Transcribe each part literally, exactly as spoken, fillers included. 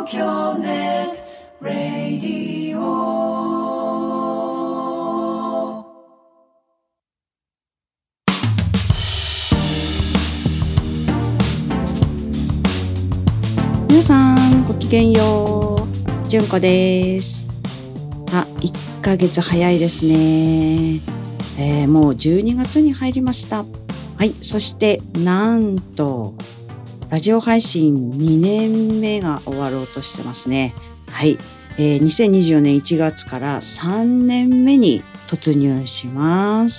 京ネットラディオ。 皆さんごきげんよう、じゅんこです。あ、いっかげつ早いですね、えー、もうじゅうにがつに入りました。はい、そしてなんとラジオ配信にねんめが終わろうとしてますね。はい、えー、にせんにじゅうよねんいちがつからさんねんめに突入します。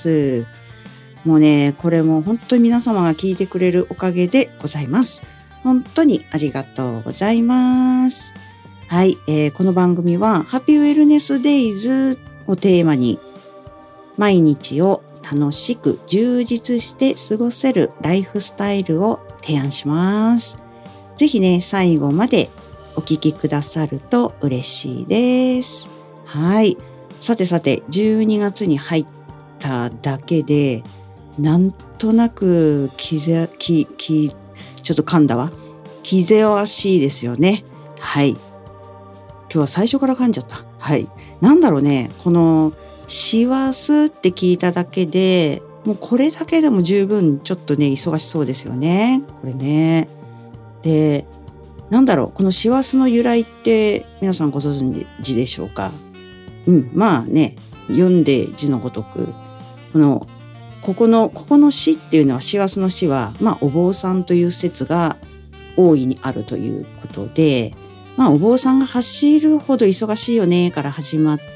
もうね、これも本当に皆様が聞いてくれるおかげでございます。本当にありがとうございます。はい、えー、この番組はハッピーウェルネスデイズをテーマに毎日を楽しく充実して過ごせるライフスタイルを提案します。ぜひね、最後までお聞きくださると嬉しいです。はい。さてさて、じゅうにがつに入っただけで、なんとなく気ぜ、気、気、ちょっと噛んだわ。気ぜわしいですよね。はい。今日は最初から噛んじゃった。はい。なんだろうね、この、師走って聞いただけで、もうこれだけでも十分ちょっとね、忙しそうですよね。これね。で、なんだろう、この師走の由来って皆さんご存知でしょうか？うん、まあね、読んで字のごとく、この、ここの、ここの師っていうのは、師走の師は、まあお坊さんという説が大いにあるということで、まあお坊さんが走るほど忙しいよねから始まって、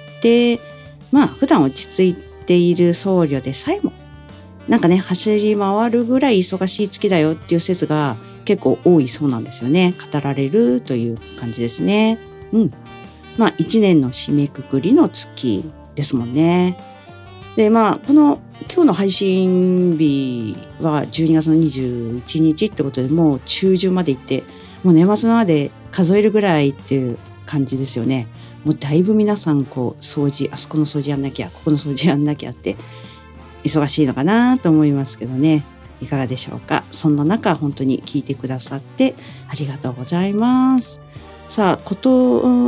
まあ普段落ち着いている僧侶でさえもなんかね走り回るぐらい忙しい月だよっていう説が結構多いそうなんですよね。語られるという感じですね。うん。まあ一年の締めくくりの月ですもんね。でまあこの今日の配信日はじゅうにがつのにじゅういちにちってことでもう中旬まで行ってもう年末まで数えるぐらいっていう感じですよね。もうだいぶ皆さんこう掃除、あそこの掃除やんなきゃ、ここの掃除やんなきゃって忙しいのかなと思いますけどね。いかがでしょうか。そんな中本当に聞いてくださってありがとうございます。さあ、こと、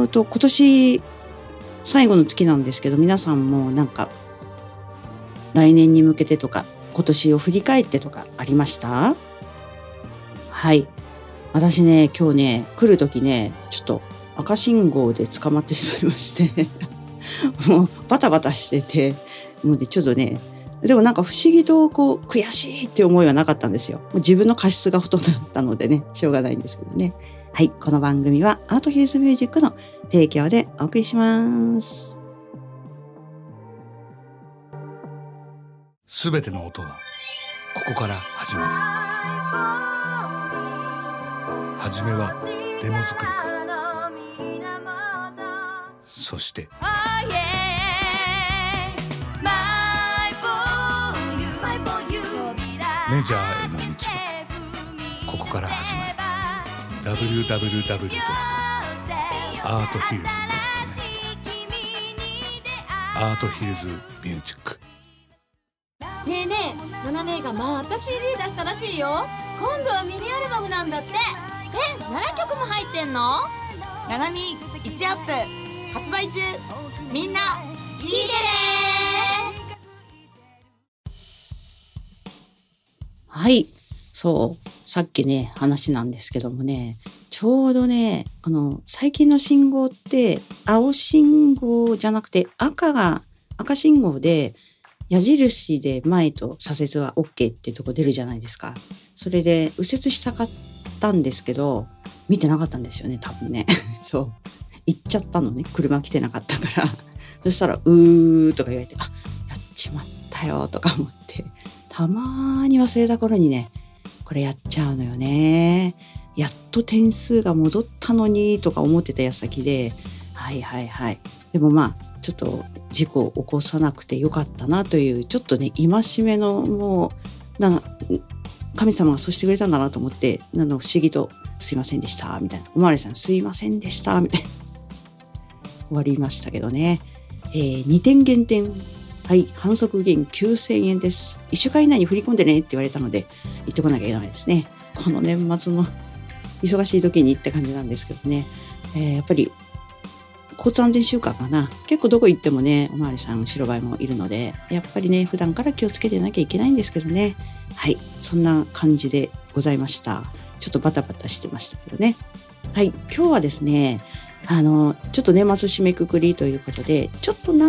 と今年最後の月なんですけど、皆さんもなんか来年に向けてとか今年を振り返ってとかありました？はい。私ね、今日ね、来るときね、ちょっと赤信号で捕まってしまいましてもうバタバタしてて、もうね、ちょっとね、でもなんか不思議とこう悔しいって思いはなかったんですよ。もう自分の過失がほとんどだったのでね、しょうがないんですけどね。はい、この番組はアートヒルズミュージックの提供でお送りします。 すべての音はここから始まる。はじめはデモ作りから、そしてメジャーへの道はここから始まる。 ダブリューダブリューダブリュードットアートヒルズドットネット アートヒルズミュージック。 ねえねえ、ナナ姉がまた シーディー 出したらしいよ。今度はミニアルバムなんだって。え、ななきょくも入ってんの？ ナナミいちアップ発売中。みんな聞いてね。 はい、そうさっきね話なんですけどもね、ちょうどね、あの最近の信号って青信号じゃなくて赤が赤信号で矢印で前と左折は OK っていうとこ出るじゃないですか。それで右折したかったんですけど見てなかったんですよね、多分ねそう行っちゃったのね、車来てなかったからそしたらうーとか言われて、あ、やっちまったよとか思って、たまーに忘れた頃にねこれやっちゃうのよね。やっと点数が戻ったのにとか思ってた矢先で、はいはいはい、でもまあちょっと事故を起こさなくてよかったなというちょっとね戒めの、もうなんか神様がそうしてくれたんだなと思って、あの不思議とすいませんでしたみたいな、おまわりさんすいませんでしたみたいな終わりましたけどね。えー、にてん減点、はい、反則減きゅうせんえんです。いっしゅうかん以内に振り込んでねって言われたので行ってこなきゃいけないですね。この年末の忙しい時にって感じなんですけどね。 えー、やっぱり交通安全週間かな。結構どこ行ってもね、おまわりさん、白バイもいるので、やっぱりね、普段から気をつけてなきゃいけないんですけどね。はい。そんな感じでございました。ちょっとバタバタしてましたけどね。はい。今日はですね、あの、ちょっと年末締めくくりということで、ちょっとなん、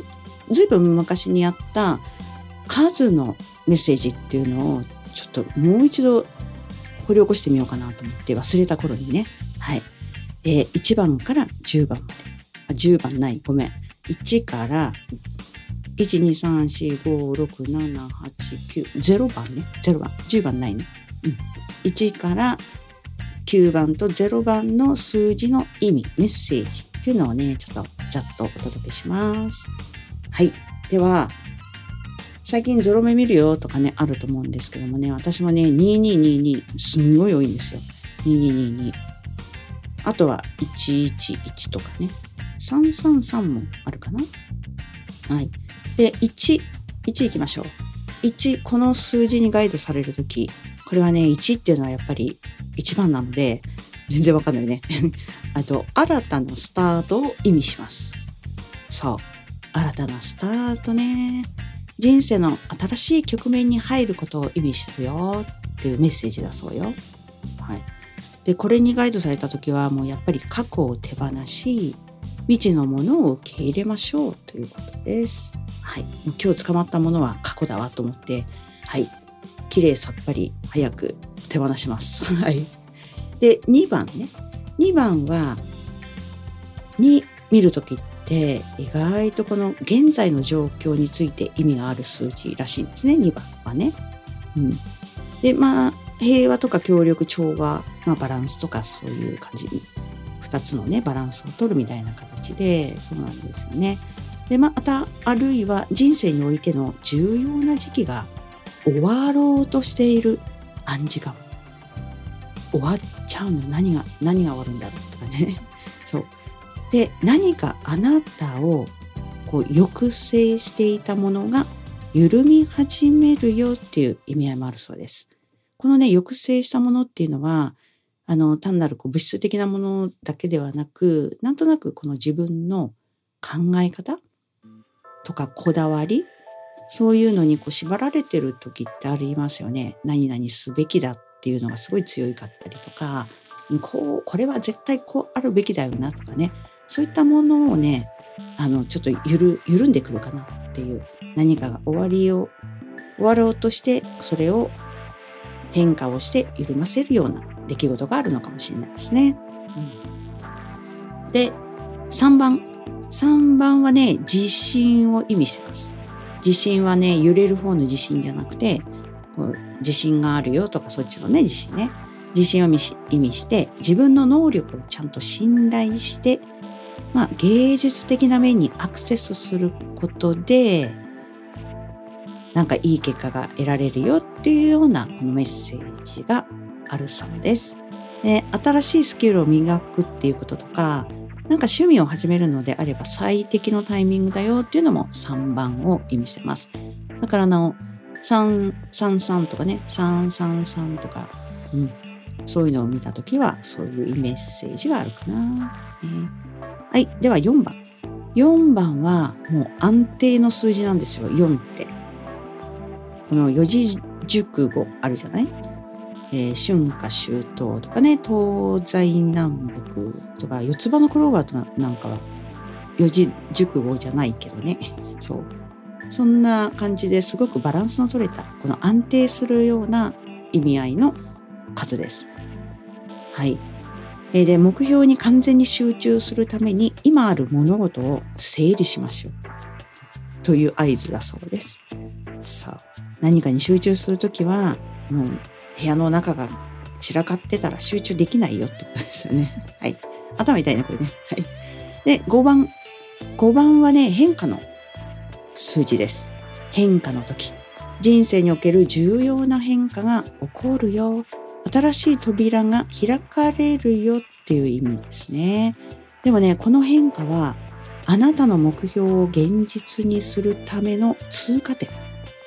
ずいぶん昔にやった数のメッセージっていうのを、ちょっともう一度掘り起こしてみようかなと思って忘れた頃にね。はい。えー、いちばんからじゅうばんまで。あ、じゅうばんない。ごめん。いちからいち、に、さん、よん、ご、ろく、なな、はち、きゅう、ゼロばんね。ゼロばん。じゅうばんないね。うん。いちからきゅうばんとゼロばんの数字の意味、メッセージっていうのをね、ちょっとざっとお届けします。はい。では、最近ゾロ目見るよとかね、あると思うんですけどもね、私もね、にににに、すんごい多いんですよ。にににに。あとはいちいちいちとかね、さんさんさんもあるかな。はい。で、いち、いちいきましょう。いち、この数字にガイドされるとき、これはね、いちっていうのはやっぱりいちばんなので、全然わかんないね。あと、新たなスタートを意味します。そう。新たなスタートね。人生の新しい局面に入ることを意味するよっていうメッセージだそうよ。はい。で、これにガイドされたときはもうやっぱり過去を手放し、未知のものを受け入れましょうということです。はい。もう今日捕まったものは過去だわと思って、はい。きれいさっぱり早く手放します。はい。で、にばんね。にばんは、に見るときって意外とこの現在の状況について意味がある数字らしいんですね。にばんはね。うん。で、まあ、平和とか協力、調和、まあバランスとかそういう感じに、二つのね、バランスを取るみたいな形で、そうなんですよね。で、また、あるいは人生においての重要な時期が終わろうとしている暗示かも。終わっちゃうの何が、何が終わるんだろうとかね。そう。で、何かあなたをこう抑制していたものが緩み始めるよっていう意味合いもあるそうです。このね、抑制したものっていうのは、あの、単なるこう物質的なものだけではなく、なんとなくこの自分の考え方とかこだわり、そういうのにこう縛られてる時ってありますよね。何々すべきだっていうのがすごい強かったりとか、こう、これは絶対こうあるべきだよなとかね。そういったものをね、あの、ちょっとゆる、緩んでくるかなっていう、何かが終わりを、終わろうとして、それを変化をして緩ませるような出来事があるのかもしれないですね。うん、で、さんばん。さんばんはね、自信を意味してます。自信はね、揺れる方の自信じゃなくて、こう自信があるよとかそっちのね、自信ね。自信を意味して、自分の能力をちゃんと信頼して、まあ、芸術的な面にアクセスすることで、なんかいい結果が得られるよっていうようなこのメッセージがあるそうです。で、新しいスキルを磨くっていうこととか、なんか趣味を始めるのであれば最適のタイミングだよっていうのもさんばんを意味してます。だからあの、さんさんさんとかね、さんさんさんとか、うん、そういうのを見たときはそういうメッセージがあるかな。えーはい。ではよんばん。よんばんはもう安定の数字なんですよ。よんって。この四字熟語あるじゃない？えー、春夏秋冬とかね、東西南北とか、四つ葉のクローバーとなんかは四字熟語じゃないけどね。そう。そんな感じですごくバランスの取れた、この安定するような意味合いの数です。はい。で、目標に完全に集中するために今ある物事を整理しましょうという合図だそうです。さあ、何かに集中するときはもう部屋の中が散らかってたら集中できないよってことですよね。はい。頭痛いね、これね。はい。で、ごばん。ごばんはね、変化の数字です。変化の時。人生における重要な変化が起こるよ。新しい扉が開かれるよっていう意味ですね。でもね、この変化はあなたの目標を現実にするための通過点。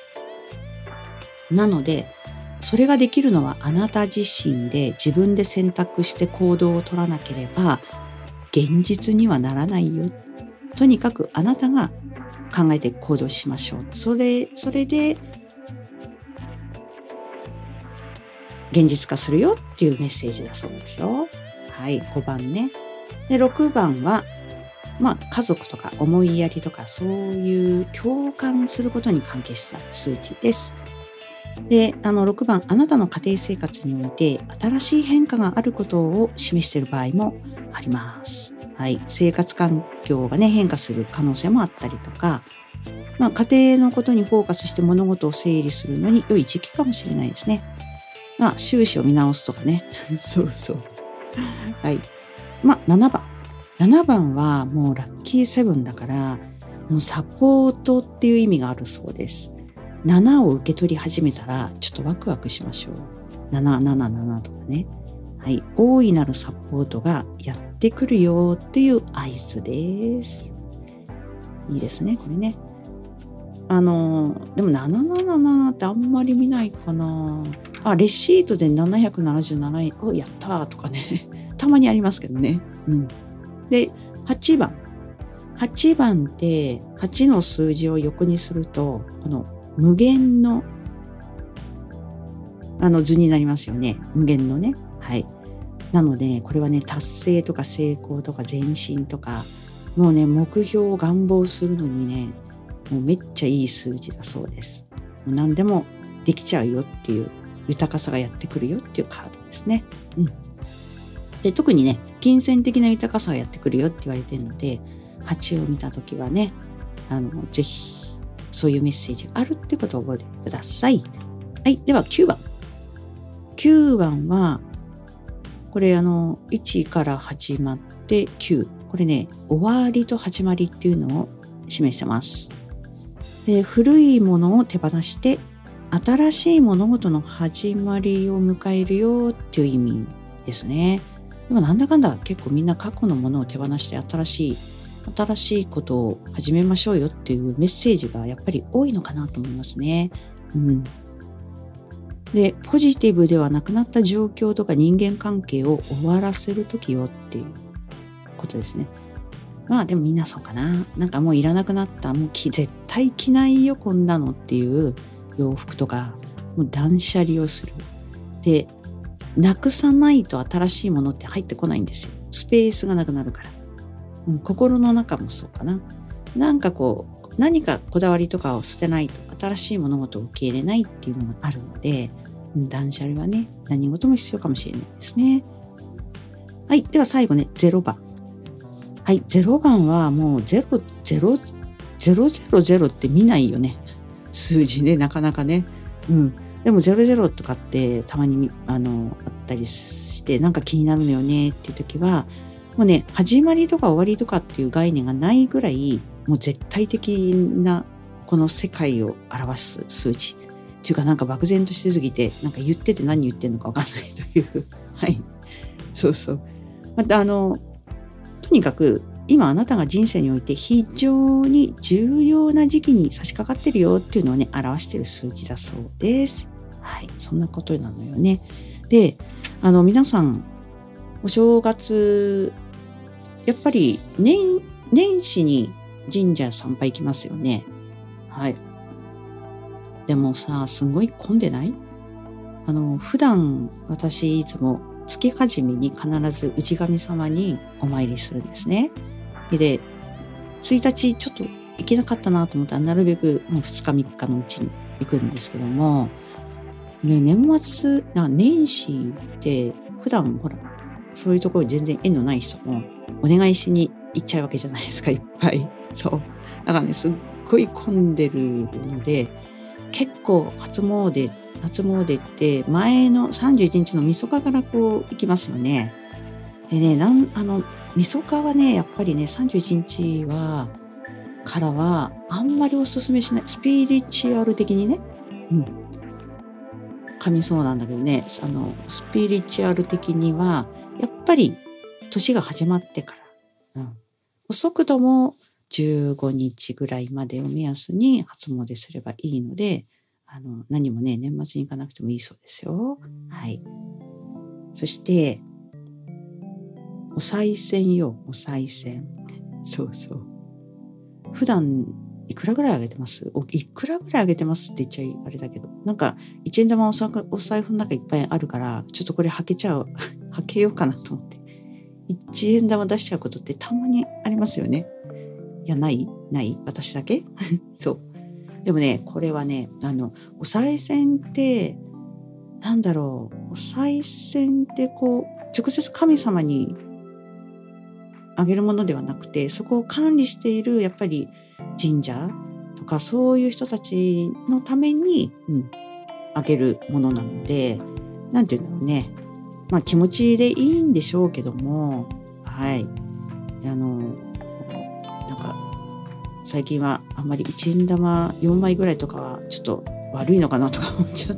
なので、それができるのはあなた自身で自分で選択して行動を取らなければ現実にはならないよ。とにかくあなたが考えて行動しましょう。それ、それで現実化するよっていうメッセージだそうですよ。はい、ごばんね。で、ろくばんは、まあ、家族とか思いやりとかそういう共感することに関係した数字です。で、あのろくばん、あなたの家庭生活において新しい変化があることを示している場合もあります。はい、生活環境がね、変化する可能性もあったりとか、まあ、家庭のことにフォーカスして物事を整理するのに良い時期かもしれないですね。まあ、収支を見直すとかね。そうそう。はい。まあ、ななばん。ななばんはもうラッキーセブンだから、もうサポートっていう意味があるそうです。ななを受け取り始めたら、ちょっとワクワクしましょう。ななななななとかね。はい。大いなるサポートがやってくるよっていう合図です。いいですね、これね。あの、でもなななななってあんまり見ないかな。あ、レシートでななひゃくななじゅうななえん、お、やったーとかね。たまにありますけどね。うん。で、はちばん。はちばんって、はちの数字を横にすると、この無限の、あの図になりますよね。無限のね。はい。なので、これはね、達成とか成功とか前進とか、もうね、目標を願望するのにね、もうめっちゃいい数字だそうです。もう何でもできちゃうよっていう、豊かさがやってくるよっていうカードですね。うん。で、特にね、金銭的な豊かさがやってくるよって言われているので、はちを見たときはね、あの、ぜひ、そういうメッセージがあるってことを覚えてください。はい。では、きゅうばん。きゅうばんは、これあの、いちから始まってきゅう。これね、終わりと始まりっていうのを示してます。で、古いものを手放して、新しい物事の始まりを迎えるよっていう意味ですね。でもなんだかんだ結構みんな過去のものを手放して新しい、新しいことを始めましょうよっていうメッセージがやっぱり多いのかなと思いますね。うん。で、ポジティブではなくなった状況とか人間関係を終わらせるときよっていうことですね。まあでもみんなそうかな。なんかもういらなくなった。もう絶対着ないよこんなのっていう洋服とか、もう断捨離をする。で、なくさないと新しいものって入ってこないんですよ。スペースがなくなるから。うん、心の中もそうかな。なんかこう、何かこだわりとかを捨てないと新しい物事を受け入れないっていうのがあるので、うん、断捨離はね、何事も必要かもしれないですね。はい。では最後ね、ゼロばん。はい。ゼロばんはもうゼロ、ゼロ、ゼロゼロゼロって見ないよね。数字ね、なかなかね。うん。でもゼロゼロとかってたまにあの、あったりしてなんか気になるのよねっていう時は、もうね、始まりとか終わりとかっていう概念がないぐらい、もう絶対的なこの世界を表す数字。っていうかなんか漠然としすぎて、なんか言ってて何言ってんのかわかんないという。はい。そうそう。またあの、とにかく今あなたが人生において非常に重要な時期に差し掛かってるよっていうのをね、表している数字だそうです。はい。そんなことなのよね。で、あの皆さん、お正月、やっぱり年、年始に神社参拝行きますよね。はい。でもさ、すごい混んでない？あの、普段私いつも月始めに必ず内神様にお参りするんですね。で、ついたちちょっと行けなかったなと思ったら、なるべくもうふつかみっかのうちに行くんですけども、ね、年末、な年始って普段ほら、そういうところに全然縁のない人もお願いしに行っちゃうわけじゃないですか、いっぱい。そう。だからね、すっごい混んでるので、結構初詣、初詣って前のさんじゅういちにちのみそかからこう行きますよね。でね、なん、あの、みそかはね、やっぱりね、さんじゅういちにちは、からはあんまりおすすめしない。スピリチュアル的にね。うん。噛みそうなんだけどね、あの、スピリチュアル的には、やっぱり年が始まってから、うん、遅くともじゅうごにちぐらいまでを目安に初詣すればいいので、あの、何もね、年末に行かなくてもいいそうですよ。はい。そして、 お賽銭よ、お賽銭。そうそう。普段、いくらぐらいあげてます？おいくらぐらいあげてますって言っちゃいあれだけど。なんか、一円玉おさお財布の中いっぱいあるから、ちょっとこれはけちゃう、はけようかなと思って。一円玉出しちゃうことってたまにありますよね。いや、ないない私だけそう。でもね、これはね、あの、お賽銭って、なんだろう、お賽銭ってこう、直接神様にあげるものではなくて、そこを管理している、やっぱり神社とか、そういう人たちのために、うん、あげるものなので、なんていうんだろうね。まあ気持ちでいいんでしょうけども、はい。あの、なんか、最近はあんまり一円玉よんまいぐらいとかはちょっと悪いのかなとか思っちゃって、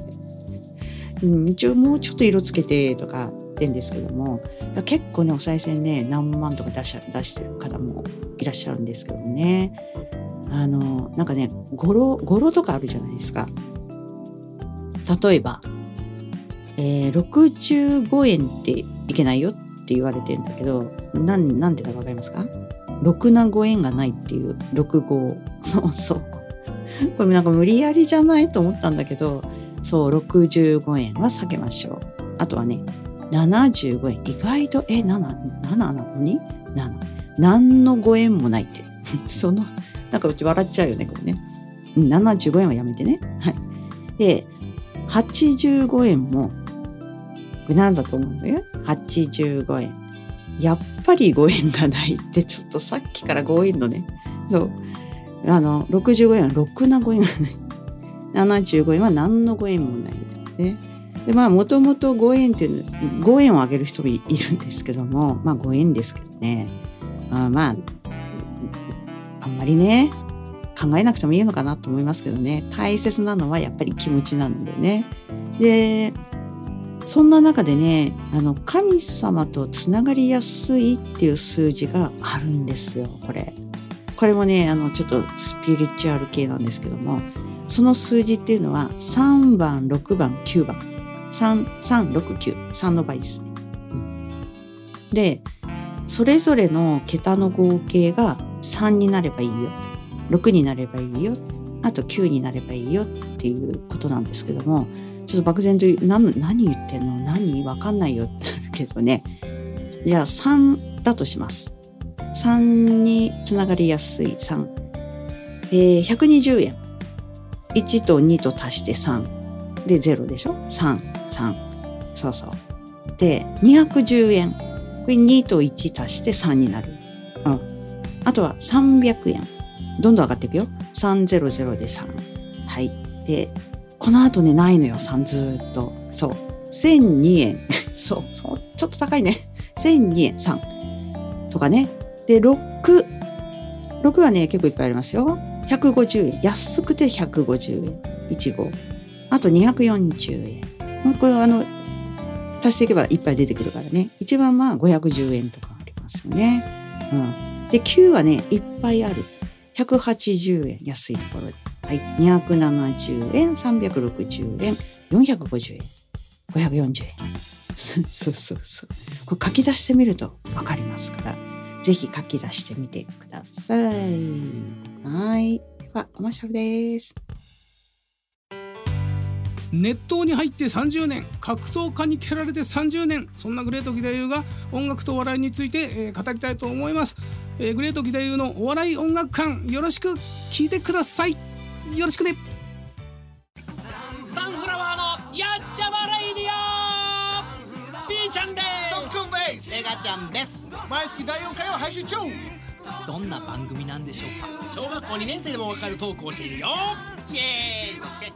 うん、一応もうちょっと色つけてとか言ってんですけども、いや結構ね、お賽銭ね、何万とか出し出してる方もいらっしゃるんですけどね。あの、なんかね、語呂、語呂とかあるじゃないですか。例えば、えー、ろくじゅうごえんっていけないよって言われてんだけど、なん、なんでだかわかりますか？ろくなごえんがないっていう、ろくご。そうそう。これなんか無理やりじゃないと思ったんだけど、そう、ろくじゅうごえんは避けましょう。あとはね、ななじゅうごえん。意外と、え、なな、なななのに ?なな。何のご縁もないって。その、なんかうち笑っちゃうよね、これね。ななじゅうごえんはやめてね。はい。で、はちじゅうごえんも、これなんだと思うのよ。はちじゅうごえん。やっぱりごえんがないって、ちょっとさっきからごえんのね。そう。あの、ろくじゅうごえんはろくなごえんがない。ななじゅうごえんは何のご縁もないね。で、まあ、もともとごえんっていう、ごえんをあげる人もいるんですけども、まあ、ごえんですけどね。あまあ、あんまりね、考えなくてもいいのかなと思いますけどね。大切なのはやっぱり気持ちなんでね。で、そんな中でね、あの、神様とつながりやすいっていう数字があるんですよ、これ。これもね、あの、ちょっとスピリチュアル系なんですけども、その数字っていうのはさんばん、ろくばん、きゅうばん。さん、さん、ろく、きゅう。さんの倍ですね。うん、で、それぞれの桁の合計がさんになればいいよ。ろくになればいいよ。あときゅうになればいいよっていうことなんですけども、ちょっと漠然と何、何言ってんの？何？わかんないよってなるけどね。じゃあさんだとします。さんにつながりやすいさん。えー、ひゃくにじゅうえん。いちとにと足してさん。で、ゼロでしょ ?さん、さん。そうそう。で、にひゃくじゅうえん。これにといち足してさんになる。うん。あとはさんびゃくえん。どんどん上がっていくよ。さんびゃくでさん。はい。で、この後ね、ないのよ。さんずーっと。そう。せんにえん。そう。そう。ちょっと高いね。せんにえん。さん。とかね。で、ろく。ろくはね、結構いっぱいありますよ。ひゃくごじゅうえん。安くてひゃくごじゅうえん。いちご。あとにひゃくよんじゅうえん。これはあの、足していけばいっぱい出てくるからね。一番まあごひゃくじゅうえんとかありますよね。うん。で、きゅうはね、いっぱいある。ひゃくはちじゅうえん。安いところで。はい。にひゃくななじゅうえん。さんびゃくろくじゅうえん。よんひゃくごじゅうえん。ごひゃくよんじゅうえん。そうそうそう。これ書き出してみるとわかりますから。ぜひ書き出してみてください。はい。では、コマーシャルです。 熱湯に入ってさんじゅうねん、格闘家に蹴られてさんじゅうねん、そんなグレート義太夫が音楽と笑いについて、えー、語りたいと思います、えー、グレート義太夫のお笑い音楽館、よろしく聞いてください。よろしくね。 サンフラワーのやっちゃまレイディオ、ピーちゃんですドックンです。 エガちゃんです。 毎月だいよんかいを配信中。 どんな番組なんでしょうか。小学校にねん生でもわかるトークをしているよ。イエーイ、そつけ。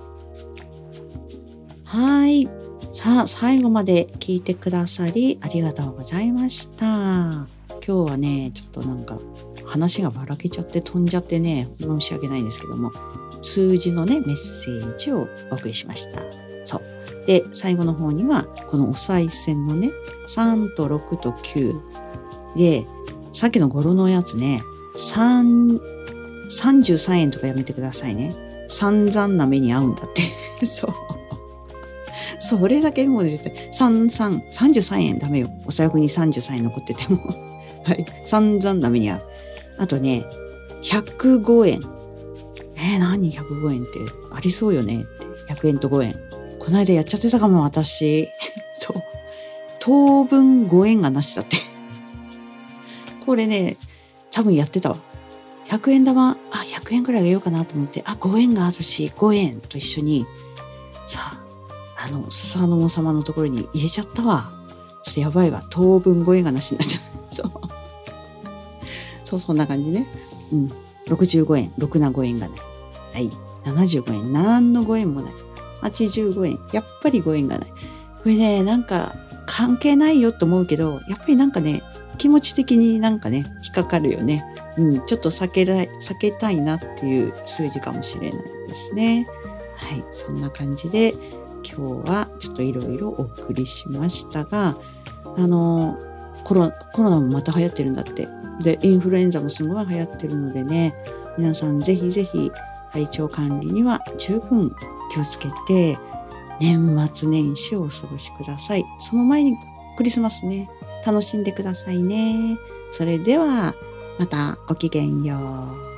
はい。さあ、最後まで聞いてくださりありがとうございました。今日はね、ちょっとなんか話がばらけちゃって飛んじゃってね、申し訳ないんですけども、数字のね、メッセージをお送りしました。そう。で、最後の方には、このお賽銭のね、さんとろくときゅう。で、さっきの語呂のやつね、さん、さんじゅうさんえんとかやめてくださいね。散々な目に遭うんだって。そう。 それだけもう絶対、さんじゅうさん、さんじゅうさんえんダメよ。お財布にさんじゅうさんえん残ってても。はい。散々ダメに遭う。あとね、ひゃくごえん。えー、何ひゃくごえんってありそうよねって。ひゃくえんとごえん。この間やっちゃってたかも、私。そう。当分ごえんがなしだって。これね、多分やってたわ。ひゃくえん玉、あ、ひゃくえんくらいあげようかなと思って、あ、ごえんがあるし、ごえんと一緒に、さあ、あの、スサノオ様のところに入れちゃったわ。ちょっとやばいわ。当分ごえんがなしになっちゃう。そう。そう、そんな感じね。うん。ろくじゅうごえん、ろくなごえんがない。はい。ななじゅうごえん、なんのごえんもない。はちじゅうごえん、やっぱりごえんがない。これね、なんか関係ないよと思うけど、やっぱりなんかね、気持ち的になんかね、引っかかるよね。うん、ちょっと避けら、避けたいなっていう数字かもしれないですね。はい。そんな感じで、今日はちょっといろいろお送りしましたが、あの、コロ、コロナもまた流行ってるんだって。で、インフルエンザもすごい流行ってるのでね、皆さんぜひぜひ体調管理には十分気をつけて、年末年始をお過ごしください。その前にクリスマスね、楽しんでくださいね。それでは、またごきげんよう。